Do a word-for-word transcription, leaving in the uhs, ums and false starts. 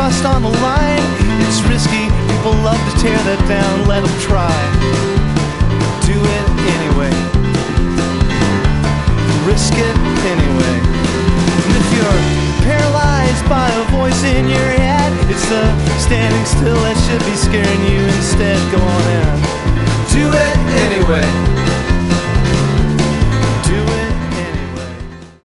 trust on the line. It's risky, people love to tear that down. Let them try, do it anyway, risk it anyway. And if you're paralyzed by a voice in your head, it's the standing still that should be scaring you. Instead, go on in, do it anyway.